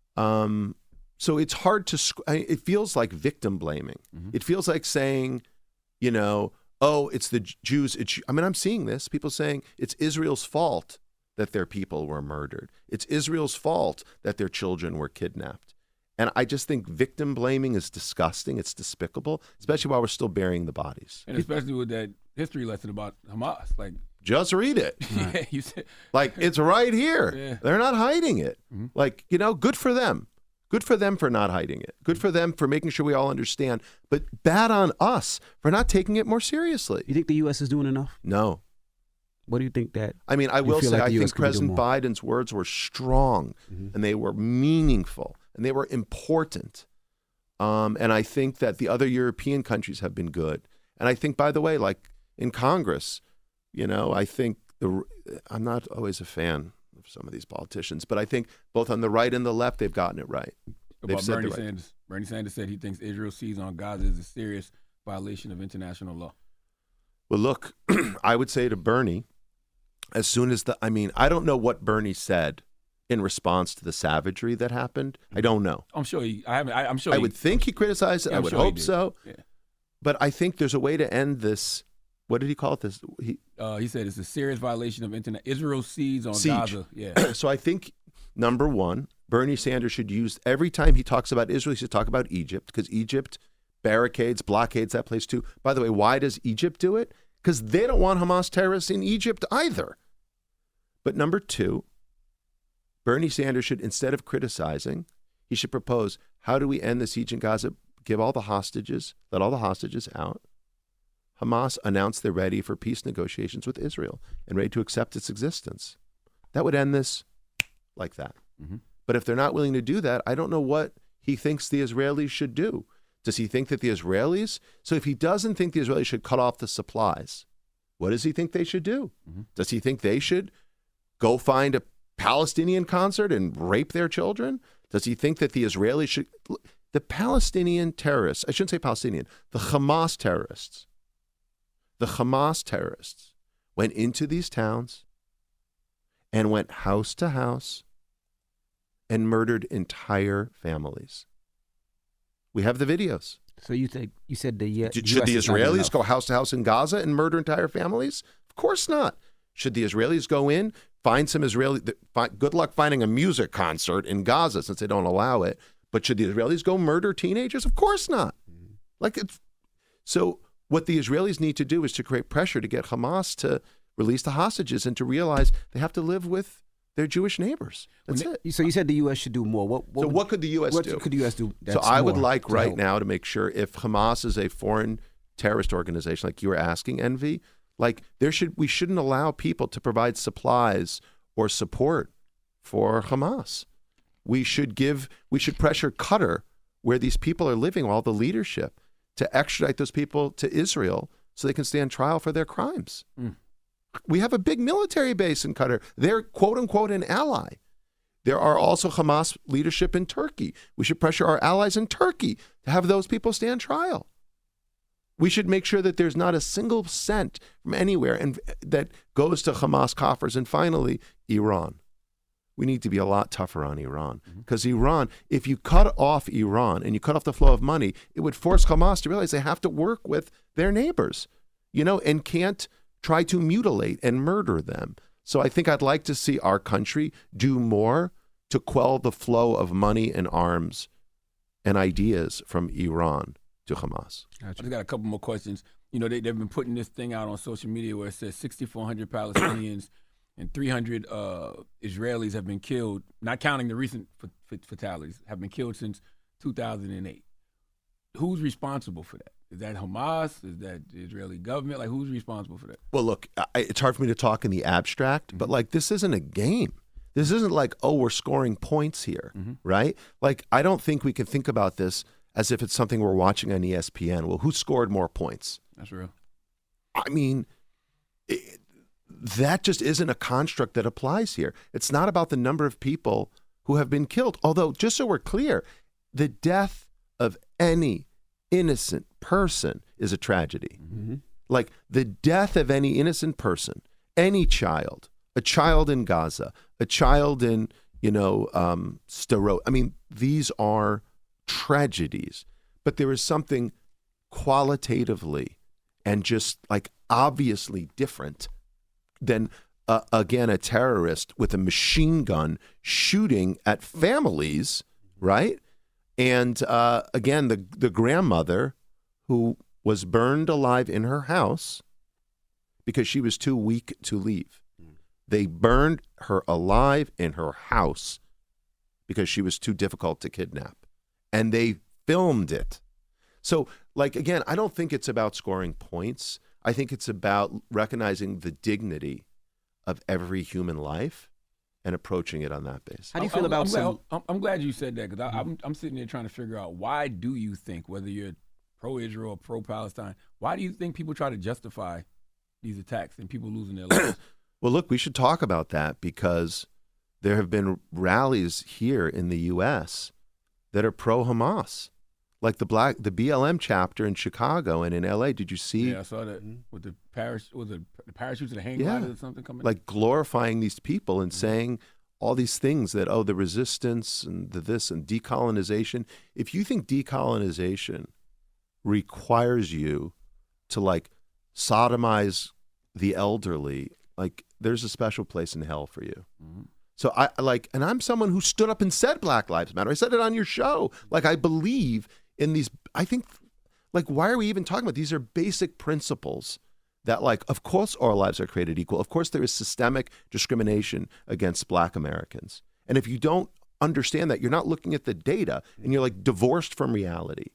So it's hard to, it feels like victim blaming. Mm-hmm. It feels like saying, you know, oh, it's the Jews. I'm seeing this. People saying it's Israel's fault that their people were murdered. It's Israel's fault that their children were kidnapped. And I just think victim blaming is disgusting. It's despicable, especially while we're still burying the bodies. And especially with that history lesson about Hamas. Like, just read it. Yeah, you said, like, it's right here. Yeah. They're not hiding it. Mm-hmm. Like, you know, good for them. Good for them for not hiding it. Good for them for making sure we all understand. But bad on us for not taking it more seriously. You think the U.S. is doing enough? No. What do you think that? I mean, I will say, I think President Biden's words were strong, and they were meaningful, and they were important. And I think that the other European countries have been good. And I think, by the way, like in Congress, you know, I think I'm not always a fan of some of these politicians, but I think both on the right and the left, they've gotten it right. About Bernie Sanders. Bernie Sanders said he thinks Israel's siege on Gaza is a serious violation of international law. Well, look, I would say to Bernie, as soon as I don't know what Bernie said in response to the savagery that happened. I don't know. I'm sure I would think he criticized it. I would hope so. Yeah. But I think there's a way to end this. What did he call it? This he said it's a serious violation of Israel's siege on Gaza. Yeah. So I think, number one, Bernie Sanders should use, every time he talks about Israel, he should talk about Egypt, because Egypt blockades that place too. By the way, why does Egypt do it? Because they don't want Hamas terrorists in Egypt either. But number two, Bernie Sanders should, instead of criticizing, he should propose, how do we end the siege in Gaza? Give all the hostages, let all the hostages out. Hamas announced they're ready for peace negotiations with Israel and ready to accept its existence. That would end this like that. Mm-hmm. But if they're not willing to do that, I don't know what he thinks the Israelis should do. Does he think that the Israelis, so if he doesn't think the Israelis should cut off the supplies, what does he think they should do? Mm-hmm. Does he think they should go find a Palestinian concert and rape their children? Does he think that the Israelis should, the Palestinian terrorists, I shouldn't say Palestinian, the Hamas terrorists went into these towns and went house to house and murdered entire families. We have the videos. So you said should the Israelis go house to house in Gaza and murder entire families? Of course not. Should the Israelis go in, find some good luck finding a music concert in Gaza since they don't allow it. But should the Israelis go murder teenagers? Of course not. So what the Israelis need to do is to create pressure to get Hamas to release the hostages and to realize they have to live with their Jewish neighbors. That's it. So you said the U.S. should do more. What could the U.S. do? What could the U.S. do? So I would like right now to make sure, if Hamas is a foreign terrorist organization, like you were asking, Envy, like we shouldn't allow people to provide supplies or support for Hamas. We should pressure Qatar, where these people are living, all the leadership, to extradite those people to Israel so they can stand trial for their crimes. Mm. We have a big military base in Qatar. They're, quote unquote, an ally. There are also Hamas leadership in Turkey. We should pressure our allies in Turkey to have those people stand trial. We should make sure that there's not a single cent from anywhere and that goes to Hamas coffers. And finally, Iran. We need to be a lot tougher on Iran, because Iran, if you cut off Iran and you cut off the flow of money, it would force Hamas to realize they have to work with their neighbors, and can't try to mutilate and murder them. So I think I'd like to see our country do more to quell the flow of money and arms and ideas from Iran to Hamas. I just got a couple more questions. You know, they've been putting this thing out on social media where it says 6,400 Palestinians and 300 Israelis have been killed, not counting the recent fatalities, have been killed since 2008. Who's responsible for that? Is that Hamas? Is that the Israeli government? Like, who's responsible for that? Well, look, it's hard for me to talk in the abstract, but like, this isn't a game. This isn't like, oh, we're scoring points here, right? Like, I don't think we can think about this as if it's something we're watching on ESPN. Well, who scored more points? That's real. I mean, that just isn't a construct that applies here. It's not about the number of people who have been killed. Although, just so we're clear, the death of any innocent person is a tragedy. Like, the death of any innocent person, any child, a child in Gaza, a child in, Sderot. I mean, these are tragedies. But there is something qualitatively and just like obviously different than, again, a terrorist with a machine gun shooting at families, right? And again, the grandmother who was burned alive in her house because she was too weak to leave. They burned her alive in her house because she was too difficult to kidnap. And they filmed it. So, like, again, I don't think it's about scoring points. I think it's about recognizing the dignity of every human life and approaching it on that basis. How do you feel about I'm glad you said that, because I'm sitting there trying to figure out, why do you think, whether you're pro-Israel or pro-Palestine, why do you think people try to justify these attacks and people losing their lives? Well, look, we should talk about that, because there have been rallies here in the U.S. that are pro-Hamas, like the BLM chapter in Chicago and in L.A. Did you see? Yeah, I saw that with the parachutes and the hang gliders or something coming. Like glorifying these people and saying all these things that, the resistance and the this and decolonization. If you think decolonization requires you to like sodomize the elderly, like, there's a special place in hell for you. So and I'm someone who stood up and said Black Lives Matter. I said it on your show. Like, I believe in these, I think, like, why are we even talking about? These are basic principles that, like, of course our lives are created equal. Of course there is systemic discrimination against Black Americans. And if you don't understand that, you're not looking at the data and you're like divorced from reality.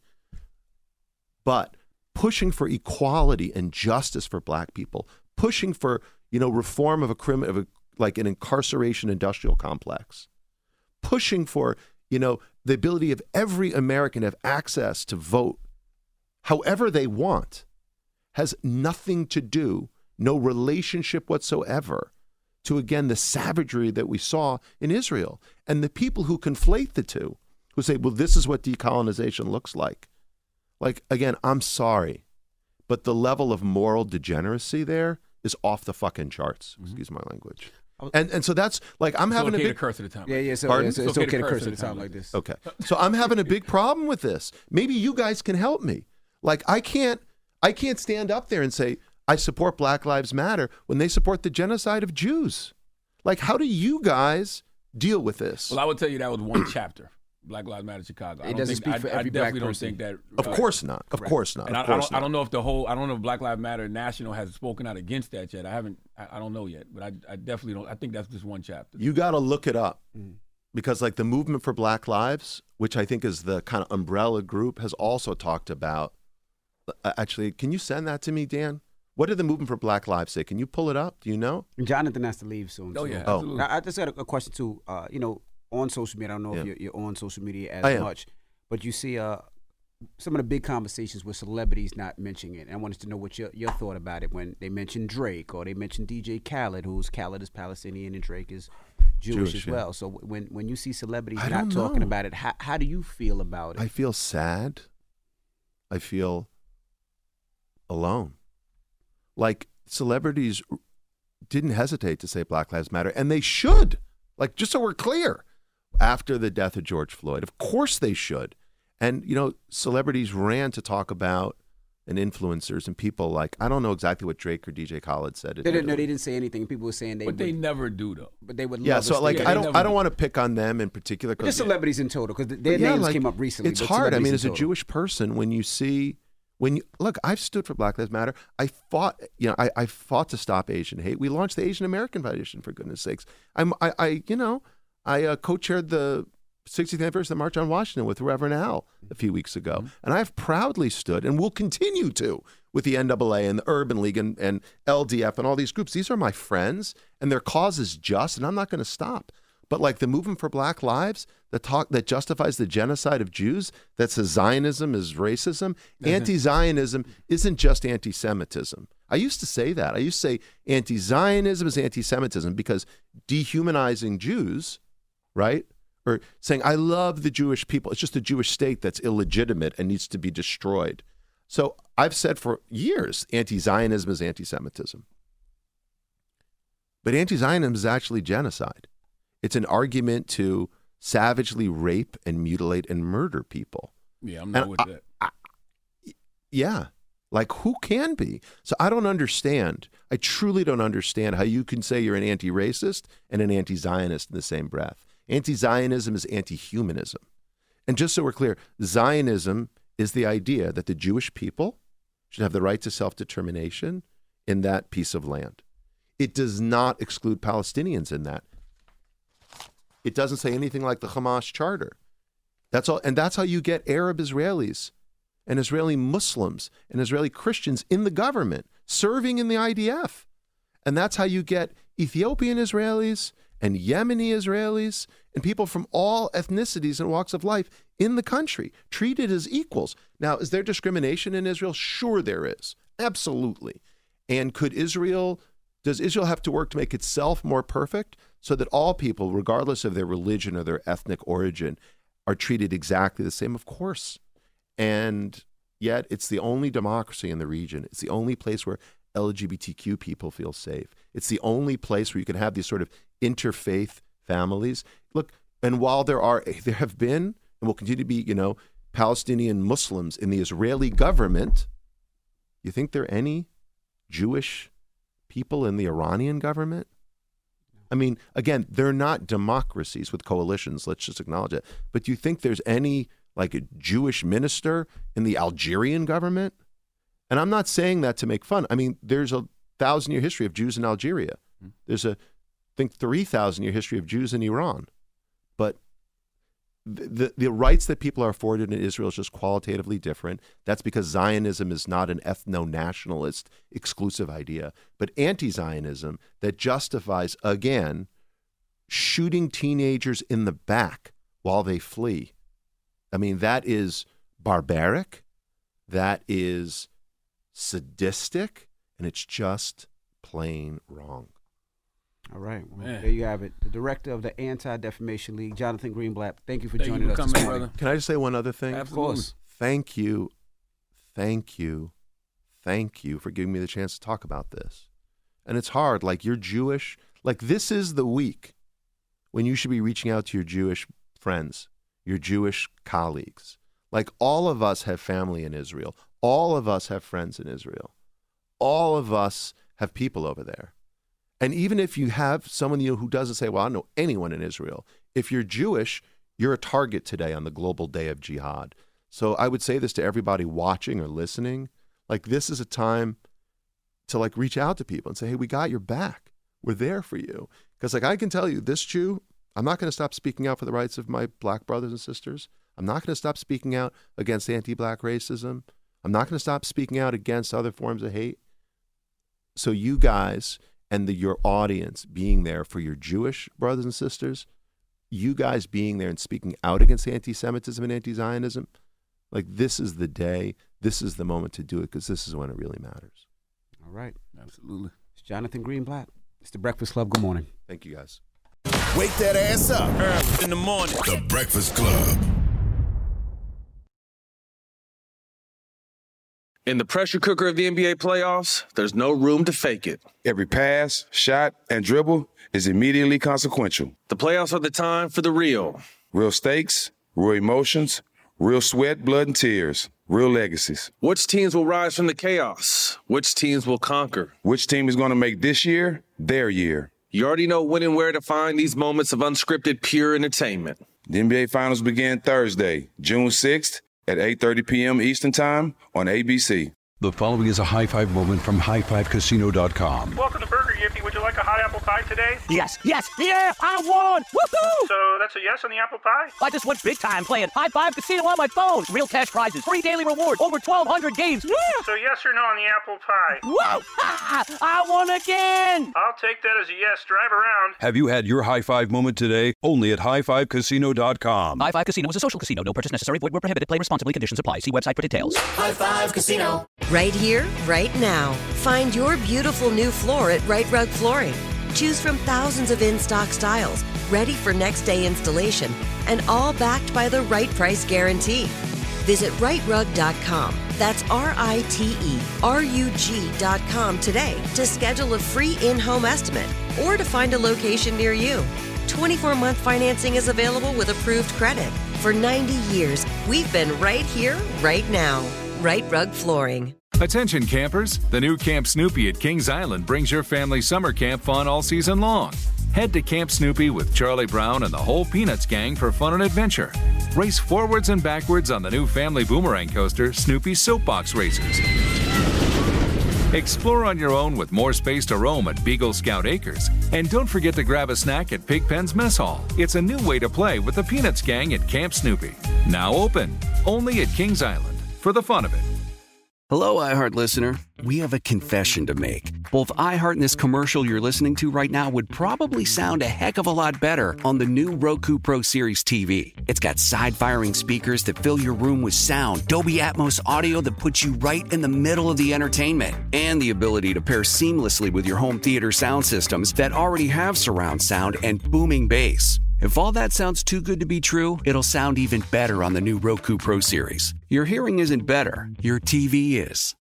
But pushing for equality and justice for Black people, pushing for, reform of like an incarceration industrial complex, pushing for, the ability of every American to have access to vote however they want, has nothing to do, no relationship whatsoever to, again, the savagery that we saw in Israel. And the people who conflate the two, who say, well, this is what decolonization looks like. Like, again, I'm sorry, but the level of moral degeneracy there is off the fucking charts. Excuse my language. And so that's like, I'm having a big curse at a time. Yeah. So it's okay to curse at a time like this. Okay. So I'm having a big problem with this. Maybe you guys can help me. Like, I can't stand up there and say I support Black Lives Matter when they support the genocide of Jews. Like, how do you guys deal with this? Well, I would tell you that was one chapter. Black Lives Matter Chicago. It doesn't speak for every Black person. I definitely don't think that. Of course not. Of course not. And I don't know if I don't know if Black Lives Matter National has spoken out against that yet. I don't know yet, but I definitely don't. I think that's just one chapter. You got to look it up, because like the Movement for Black Lives, which I think is the kind of umbrella group, has also talked about. Actually, can you send that to me, Dan? What did the Movement for Black Lives say? Can you pull it up? Do you know? Jonathan has to leave soon. Oh, yeah. Absolutely. I just got a question too. On social media, I don't know if you're on social media as much, but you see some of the big conversations with celebrities not mentioning it. And I wanted to know what your thought about it when they mention Drake or they mention DJ Khaled, Khaled is Palestinian and Drake is Jewish as well. So when you see celebrities not talking about it, how do you feel about it? I feel sad. I feel alone. Like, celebrities didn't hesitate to say Black Lives Matter, and they should. Like, just so we're clear, after the death of George Floyd, of course they should. And, celebrities ran to talk about and influencers and people like, I don't know exactly what Drake or DJ Khaled said. They didn't say anything. People were saying they never do though. But they would. Yeah, love so to like stay. I don't want to pick on them in particular. Just celebrities in total, because their names came up recently. It's but hard. I mean, as a total. Jewish person, look, I've stood for Black Lives Matter. I fought to stop Asian hate. We launched the Asian American Foundation, for goodness sakes. I co-chaired the 60th anniversary of the March on Washington with Reverend Al a few weeks ago. And I've proudly stood and will continue to with the NAA and the Urban League and LDF and all these groups. These are my friends, and their cause is just, and I'm not going to stop. But like the movement for Black Lives that justifies the genocide of Jews, that says Zionism is racism, anti-Zionism isn't just anti-Semitism. I used to say that. I used to say anti-Zionism is anti-Semitism because dehumanizing Jews, right? Or saying, I love the Jewish people. It's just the Jewish state that's illegitimate and needs to be destroyed. So I've said for years, anti-Zionism is anti-Semitism. But anti-Zionism is actually genocide. It's an argument to savagely rape and mutilate and murder people. Yeah, I'm not with that. Yeah. Like, who can be? So I don't understand. I truly don't understand how you can say you're an anti-racist and an anti-Zionist in the same breath. Anti-Zionism is anti-humanism. And just so we're clear, Zionism is the idea that the Jewish people should have the right to self-determination in that piece of land. It does not exclude Palestinians in that. It doesn't say anything like the Hamas charter. That's all, and that's how you get Arab Israelis and Israeli Muslims and Israeli Christians in the government, serving in the IDF. And that's how you get Ethiopian Israelis and Yemeni Israelis and people from all ethnicities and walks of life in the country, treated as equals. Now, is there discrimination in Israel? Sure there is. Absolutely. And does Israel have to work to make itself more perfect so that all people, regardless of their religion or their ethnic origin, are treated exactly the same? Of course. And yet it's the only democracy in the region. It's the only place where LGBTQ people feel safe. It's the only place where you can have these sort of interfaith families. Look, and while there have been and will continue to be, Palestinian Muslims in the Israeli government, you think there are any Jewish people in the Iranian government? I mean, again, they're not democracies with coalitions. Let's just acknowledge it. But do you think there's any like a Jewish minister in the Algerian government? And I'm not saying that to make fun. I mean, there's a 1,000-year history of Jews in Algeria. There's I think 3,000-year history of Jews in Iran. But the rights that people are afforded in Israel is just qualitatively different. That's because Zionism is not an ethno-nationalist exclusive idea, but anti-Zionism that justifies, again, shooting teenagers in the back while they flee. I mean, that is barbaric. That is sadistic, and it's just plain wrong. All right. Well, there you have it. The director of the Anti-Defamation League, Jonathan Greenblatt. Thank you for joining us this morning. Can I just say one other thing? Absolutely. Of course. Thank you for giving me the chance to talk about this. And it's hard. Like, you're Jewish. Like, this is the week when you should be reaching out to your Jewish friends, your Jewish colleagues. Like, all of us have family in Israel. All of us have friends in Israel. All of us have people over there. And even if you have someone who doesn't say, well, I don't know anyone in Israel, if you're Jewish, you're a target today on the global day of jihad. So I would say this to everybody watching or listening. Like, this is a time to like reach out to people and say, hey, we got your back. We're there for you. Because like I can tell you, this Jew, I'm not going to stop speaking out for the rights of my black brothers and sisters. I'm not going to stop speaking out against anti-black racism. I'm not going to stop speaking out against other forms of hate. So you guys and your audience being there for your Jewish brothers and sisters, you guys being there and speaking out against anti-Semitism and anti-Zionism, like, this is the day, this is the moment to do it, because this is when it really matters. All right. Absolutely. It's Jonathan Greenblatt. It's the Breakfast Club. Good morning. Thank you, guys. Wake that ass up. Early in the morning. The Breakfast Club. In the pressure cooker of the NBA playoffs, there's no room to fake it. Every pass, shot, and dribble is immediately consequential. The playoffs are the time for the real. Real stakes, real emotions, real sweat, blood, and tears. Real legacies. Which teams will rise from the chaos? Which teams will conquer? Which team is going to make this year their year? You already know when and where to find these moments of unscripted, pure entertainment. The NBA Finals begin Thursday, June 6th at 8:30 p.m. Eastern Time on ABC. The following is a high five moment from highfivecasino.com. Welcome to Burger Yippee. Would you like a hot apple pie today? Yes, I won! Woohoo! So that's a yes on the apple pie? I just went big time playing High Five Casino on my phone. Real cash prizes, free daily rewards, over 1,200 games. Yeah! So yes or no on the apple pie? Whoa! I won again! I'll take that as a yes. Drive around. Have you had your high five moment today? Only at highfivecasino.com. High Five Casino is a social casino. No purchase necessary. Void where prohibited. Play responsibly. Conditions apply. See website for details. High Five Casino. Right here, right now. Find your beautiful new floor at Right Rug Flooring. Choose from thousands of in-stock styles, ready for next day installation, and all backed by the right price guarantee. Visit rightrug.com. That's RITERUG.com today to schedule a free in-home estimate or to find a location near you. 24-month financing is available with approved credit. For 90 years, we've been right here, right now. Right Rug Flooring. Attention campers, the new Camp Snoopy at Kings Island brings your family summer camp fun all season long. Head to Camp Snoopy with Charlie Brown and the whole Peanuts gang for fun and adventure. Race forwards and backwards on the new family boomerang coaster, Snoopy Soapbox Racers. Explore on your own with more space to roam at Beagle Scout Acres. And don't forget to grab a snack at Pigpen's Mess Hall. It's a new way to play with the Peanuts gang at Camp Snoopy. Now open, only at Kings Island, for the fun of it. Hello, iHeart listener. We have a confession to make. Both iHeart and this commercial you're listening to right now would probably sound a heck of a lot better on the new Roku Pro Series TV. It's got side-firing speakers that fill your room with sound, Dolby Atmos audio that puts you right in the middle of the entertainment, and the ability to pair seamlessly with your home theater sound systems that already have surround sound and booming bass. If all that sounds too good to be true, it'll sound even better on the new Roku Pro Series. Your hearing isn't better, your TV is.